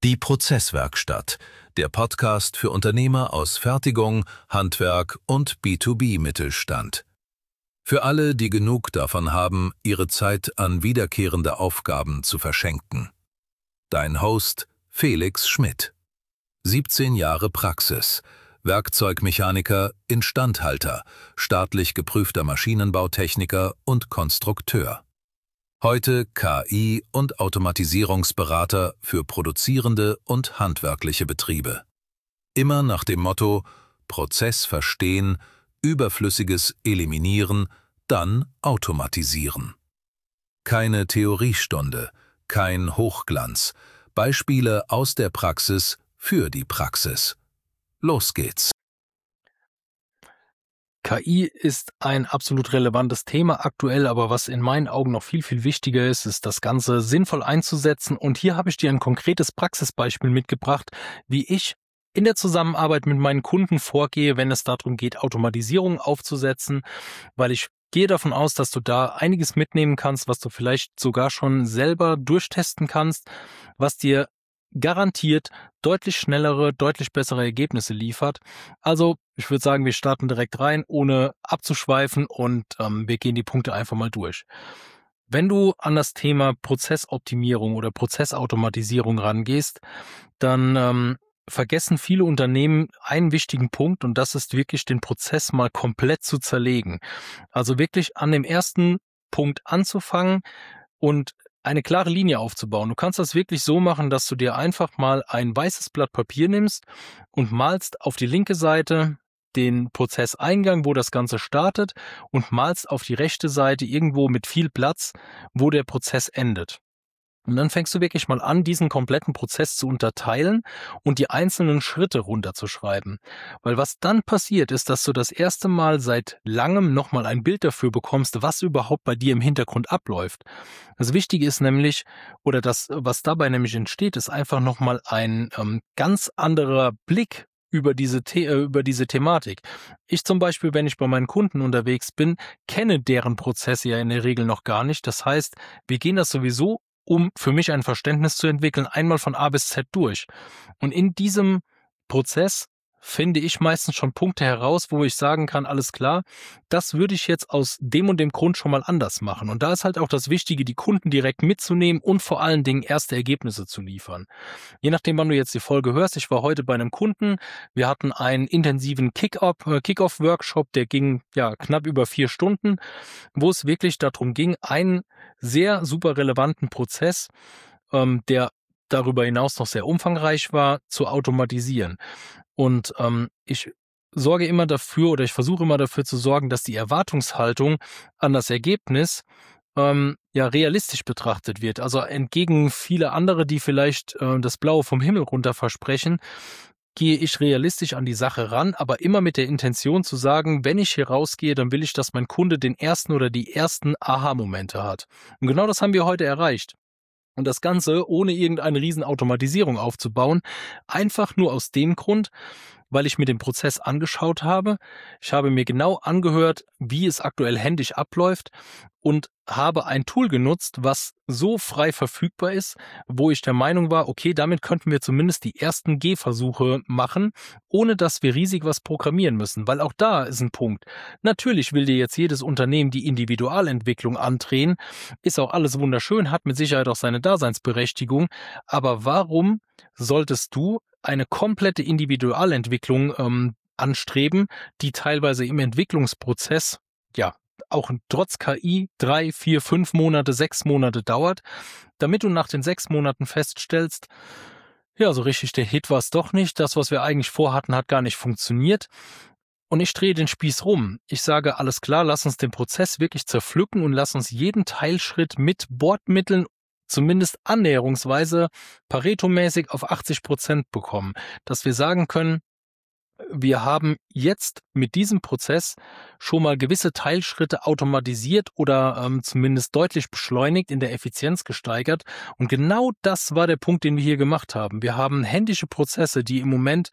Die Prozesswerkstatt, der Podcast für Unternehmer aus Fertigung, Handwerk und B2B-Mittelstand. Für alle, die genug davon haben, ihre Zeit an wiederkehrende Aufgaben zu verschenken. Dein Host Felix Schmidt. 17 Jahre Praxis, Werkzeugmechaniker, Instandhalter, staatlich geprüfter Maschinenbautechniker und Konstrukteur. Heute KI- und Automatisierungsberater für produzierende und handwerkliche Betriebe. Immer nach dem Motto: Prozess verstehen, Überflüssiges eliminieren, dann automatisieren. Keine Theoriestunde, kein Hochglanz, Beispiele aus der Praxis für die Praxis. Los geht's! KI ist ein absolut relevantes Thema aktuell, aber was in meinen Augen noch viel, viel wichtiger ist, ist das Ganze sinnvoll einzusetzen. Und hier habe ich dir ein konkretes Praxisbeispiel mitgebracht, wie ich in der Zusammenarbeit mit meinen Kunden vorgehe, wenn es darum geht, Automatisierung aufzusetzen, weil ich gehe davon aus, dass du da einiges mitnehmen kannst, was du vielleicht sogar schon selber durchtesten kannst, was dir garantiert deutlich schnellere, deutlich bessere Ergebnisse liefert. Also ich würde sagen, wir starten direkt rein, ohne abzuschweifen, und wir gehen die Punkte einfach mal durch. Wenn du an das Thema Prozessoptimierung oder Prozessautomatisierung rangehst, dann vergessen viele Unternehmen einen wichtigen Punkt, und das ist wirklich, den Prozess mal komplett zu zerlegen. Also wirklich an dem ersten Punkt anzufangen und eine klare Linie aufzubauen. Du kannst das wirklich so machen, dass du dir einfach mal ein weißes Blatt Papier nimmst und malst auf die linke Seite den Prozesseingang, wo das Ganze startet, und malst auf die rechte Seite irgendwo mit viel Platz, wo der Prozess endet. Und dann fängst du wirklich mal an, diesen kompletten Prozess zu unterteilen und die einzelnen Schritte runterzuschreiben. Weil was dann passiert, ist, dass du das erste Mal seit langem nochmal ein Bild dafür bekommst, was überhaupt bei dir im Hintergrund abläuft. Das Wichtige ist nämlich, oder das, was dabei nämlich entsteht, ist einfach nochmal ein ganz anderer Blick über diese Thematik. Ich zum Beispiel, wenn ich bei meinen Kunden unterwegs bin, kenne deren Prozesse ja in der Regel noch gar nicht. Das heißt, wir gehen das sowieso, um für mich ein Verständnis zu entwickeln, einmal von A bis Z durch. Und in diesem Prozess finde ich meistens schon Punkte heraus, wo ich sagen kann, alles klar, das würde ich jetzt aus dem und dem Grund schon mal anders machen. Und da ist halt auch das Wichtige, die Kunden direkt mitzunehmen und vor allen Dingen erste Ergebnisse zu liefern. Je nachdem, wann du jetzt die Folge hörst, ich war heute bei einem Kunden, wir hatten einen intensiven Kick-Off-Workshop, der ging ja knapp über 4 Stunden, wo es wirklich darum ging, einen sehr super relevanten Prozess, der darüber hinaus noch sehr umfangreich war, zu automatisieren. Und ich sorge immer dafür, oder ich versuche immer dafür zu sorgen, dass die Erwartungshaltung an das Ergebnis realistisch betrachtet wird. Also entgegen vieler andere, die vielleicht das Blaue vom Himmel runter versprechen, gehe ich realistisch an die Sache ran, aber immer mit der Intention zu sagen, wenn ich hier rausgehe, dann will ich, dass mein Kunde den ersten oder die ersten Aha-Momente hat. Und genau das haben wir heute erreicht. Und das Ganze ohne irgendeine Riesenautomatisierung aufzubauen, einfach nur aus dem Grund, weil ich mir den Prozess angeschaut habe. Ich habe mir genau angehört, wie es aktuell händisch abläuft, und habe ein Tool genutzt, was so frei verfügbar ist, wo ich der Meinung war, okay, damit könnten wir zumindest die ersten Gehversuche machen, ohne dass wir riesig was programmieren müssen, weil auch da ist ein Punkt. Natürlich will dir jetzt jedes Unternehmen die Individualentwicklung andrehen, ist auch alles wunderschön, hat mit Sicherheit auch seine Daseinsberechtigung, aber warum solltest du eine komplette Individualentwicklung anstreben, die teilweise im Entwicklungsprozess, ja, auch trotz KI 3, 4, 5 Monate, 6 Monate dauert, damit du nach den 6 Monaten feststellst, ja, so richtig der Hit war es doch nicht, das, was wir eigentlich vorhatten, hat gar nicht funktioniert. Und ich drehe den Spieß rum. Ich sage, alles klar, lass uns den Prozess wirklich zerpflücken und lass uns jeden Teilschritt mit Bordmitteln zumindest annäherungsweise Pareto-mäßig auf 80% bekommen, dass wir sagen können, wir haben jetzt mit diesem Prozess schon mal gewisse Teilschritte automatisiert oder zumindest deutlich beschleunigt, in der Effizienz gesteigert. Und genau das war der Punkt, den wir hier gemacht haben. Wir haben händische Prozesse, die im Moment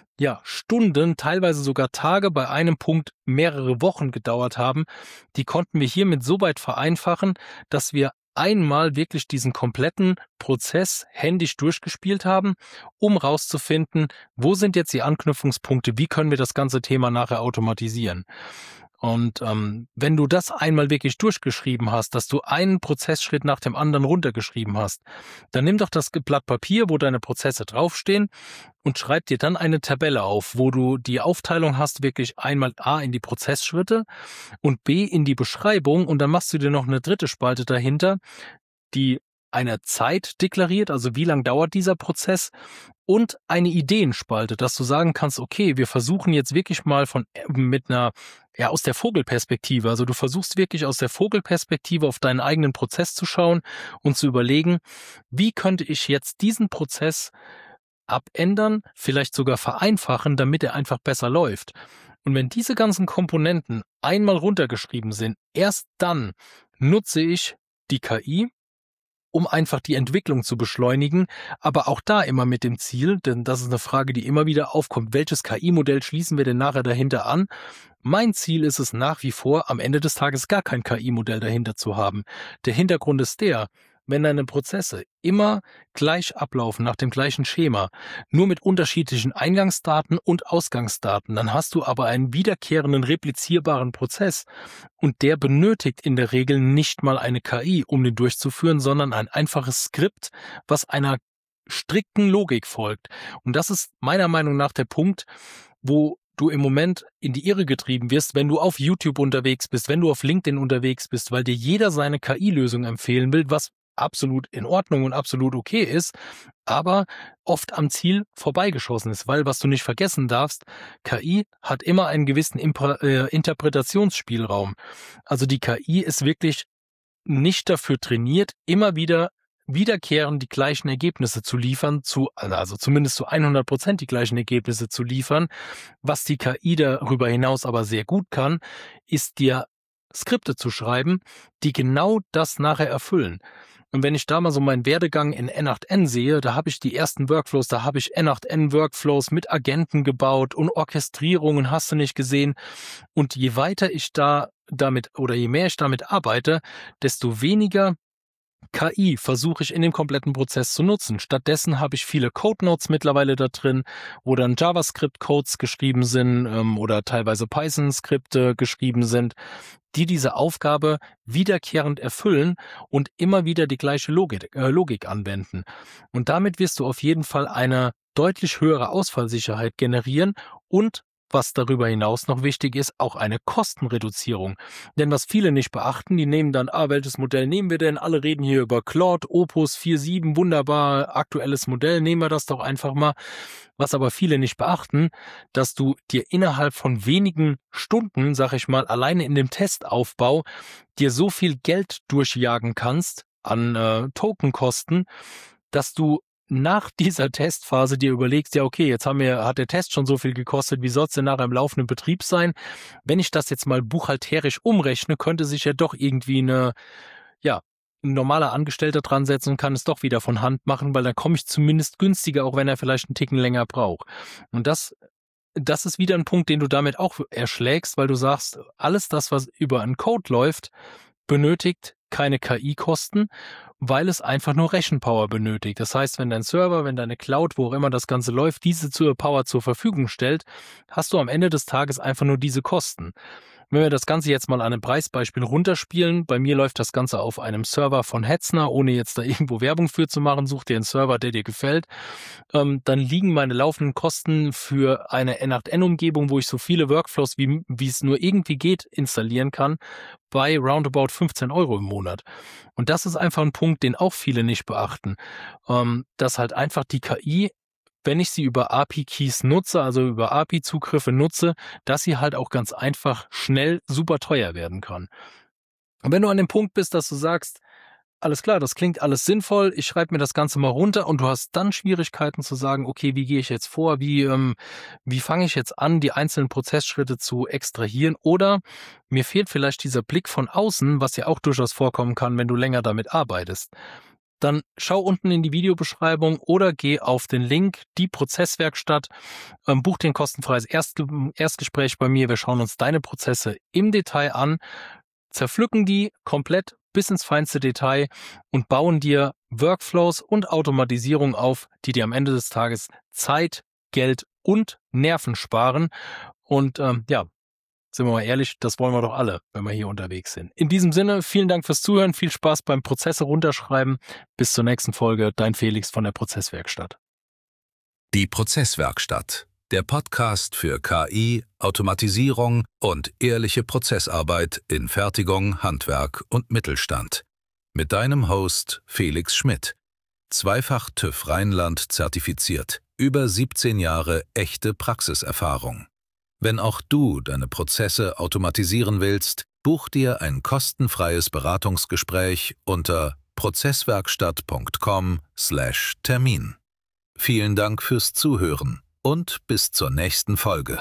Stunden, teilweise sogar Tage, bei einem Punkt mehrere Wochen gedauert haben. Die konnten wir hiermit so weit vereinfachen, dass wir einmal wirklich diesen kompletten Prozess händisch durchgespielt haben, um rauszufinden, wo sind jetzt die Anknüpfungspunkte, wie können wir das ganze Thema nachher automatisieren. Und wenn du das einmal wirklich durchgeschrieben hast, dass du einen Prozessschritt nach dem anderen runtergeschrieben hast, dann nimm doch das Blatt Papier, wo deine Prozesse draufstehen, und schreib dir dann eine Tabelle auf, wo du die Aufteilung hast, wirklich einmal A in die Prozessschritte und B in die Beschreibung, und dann machst du dir noch eine dritte Spalte dahinter, die eine Zeit deklariert, also wie lang dauert dieser Prozess, und eine Ideenspalte, dass du sagen kannst, okay, wir versuchen jetzt wirklich mal aus der Vogelperspektive, also du versuchst wirklich aus der Vogelperspektive auf deinen eigenen Prozess zu schauen und zu überlegen, wie könnte ich jetzt diesen Prozess abändern, vielleicht sogar vereinfachen, damit er einfach besser läuft. Und wenn diese ganzen Komponenten einmal runtergeschrieben sind, erst dann nutze ich die KI, um einfach die Entwicklung zu beschleunigen, aber auch da immer mit dem Ziel, denn das ist eine Frage, die immer wieder aufkommt, welches KI-Modell schließen wir denn nachher dahinter an? Mein Ziel ist es nach wie vor, am Ende des Tages gar kein KI-Modell dahinter zu haben. Der Hintergrund ist der, wenn deine Prozesse immer gleich ablaufen, nach dem gleichen Schema, nur mit unterschiedlichen Eingangsdaten und Ausgangsdaten, dann hast du aber einen wiederkehrenden, replizierbaren Prozess, und der benötigt in der Regel nicht mal eine KI, um den durchzuführen, sondern ein einfaches Skript, was einer strikten Logik folgt. Und das ist meiner Meinung nach der Punkt, wo du im Moment in die Irre getrieben wirst, wenn du auf YouTube unterwegs bist, wenn du auf LinkedIn unterwegs bist, weil dir jeder seine KI-Lösung empfehlen will, was absolut in Ordnung und absolut okay ist, aber oft am Ziel vorbeigeschossen ist, weil, was du nicht vergessen darfst, KI hat immer einen gewissen Interpretationsspielraum. Also die KI ist wirklich nicht dafür trainiert, immer wieder wiederkehrend die gleichen Ergebnisse zu liefern, also zumindest zu 100% die gleichen Ergebnisse zu liefern. Was die KI darüber hinaus aber sehr gut kann, ist dir Skripte zu schreiben, die genau das nachher erfüllen. Und wenn ich da mal so meinen Werdegang in N8N sehe, da habe ich die ersten Workflows, da habe ich N8N-Workflows mit Agenten gebaut und Orchestrierungen, hast du nicht gesehen. Und je weiter ich je mehr ich damit arbeite, desto weniger KI versuche ich in dem kompletten Prozess zu nutzen. Stattdessen habe ich viele Code-Notes mittlerweile da drin, wo dann JavaScript-Codes geschrieben sind oder teilweise Python-Skripte geschrieben sind, die diese Aufgabe wiederkehrend erfüllen und immer wieder die gleiche Logik anwenden. Und damit wirst du auf jeden Fall eine deutlich höhere Ausfallsicherheit generieren und, was darüber hinaus noch wichtig ist, auch eine Kostenreduzierung. Denn was viele nicht beachten, die nehmen dann, welches Modell nehmen wir denn? Alle reden hier über Claude, Opus 4.7, wunderbar, aktuelles Modell, nehmen wir das doch einfach mal. Was aber viele nicht beachten, dass du dir innerhalb von wenigen Stunden, sag ich mal, alleine in dem Testaufbau dir so viel Geld durchjagen kannst an Tokenkosten, dass du nach dieser Testphase dir überlegst, ja okay, jetzt hat der Test schon so viel gekostet, wie soll es denn nachher im laufenden Betrieb sein? Wenn ich das jetzt mal buchhalterisch umrechne, könnte sich ja doch irgendwie ein normaler Angestellter dran setzen und kann es doch wieder von Hand machen, weil dann komme ich zumindest günstiger, auch wenn er vielleicht einen Ticken länger braucht. Und das ist wieder ein Punkt, den du damit auch erschlägst, weil du sagst, alles das, was über einen Code läuft, benötigt keine KI-Kosten, weil es einfach nur Rechenpower benötigt. Das heißt, wenn dein Server, wenn deine Cloud, wo auch immer das Ganze läuft, diese Power zur Verfügung stellt, hast du am Ende des Tages einfach nur diese Kosten. Wenn wir das Ganze jetzt mal an einem Preisbeispiel runterspielen, bei mir läuft das Ganze auf einem Server von Hetzner, ohne jetzt da irgendwo Werbung für zu machen, such dir einen Server, der dir gefällt, dann liegen meine laufenden Kosten für eine N8N-Umgebung, wo ich so viele Workflows, wie es nur irgendwie geht, installieren kann, bei roundabout 15 € im Monat. Und das ist einfach ein Punkt, den auch viele nicht beachten, dass halt einfach die KI, wenn ich sie über API-Keys nutze, also über API-Zugriffe nutze, dass sie halt auch ganz einfach schnell super teuer werden kann. Und wenn du an dem Punkt bist, dass du sagst, alles klar, das klingt alles sinnvoll, ich schreibe mir das Ganze mal runter, und du hast dann Schwierigkeiten zu sagen, okay, wie gehe ich jetzt vor, wie fange ich jetzt an, die einzelnen Prozessschritte zu extrahieren, oder mir fehlt vielleicht dieser Blick von außen, was ja auch durchaus vorkommen kann, wenn du länger damit arbeitest. Dann schau unten in die Videobeschreibung oder geh auf den Link, die Prozesswerkstatt, buch dir ein kostenfreies Erstgespräch bei mir. Wir schauen uns deine Prozesse im Detail an, zerpflücken die komplett bis ins feinste Detail und bauen dir Workflows und Automatisierung auf, die dir am Ende des Tages Zeit, Geld und Nerven sparen. Und sind wir mal ehrlich, das wollen wir doch alle, wenn wir hier unterwegs sind. In diesem Sinne, vielen Dank fürs Zuhören, viel Spaß beim Prozesse runterschreiben. Bis zur nächsten Folge, dein Felix von der Prozesswerkstatt. Die Prozesswerkstatt, der Podcast für KI, Automatisierung und ehrliche Prozessarbeit in Fertigung, Handwerk und Mittelstand. Mit deinem Host Felix Schmidt. Zweifach TÜV Rheinland zertifiziert, über 17 Jahre echte Praxiserfahrung. Wenn auch du deine Prozesse automatisieren willst, buch dir ein kostenfreies Beratungsgespräch unter prozesswerkstatt.com/Termin. Vielen Dank fürs Zuhören und bis zur nächsten Folge.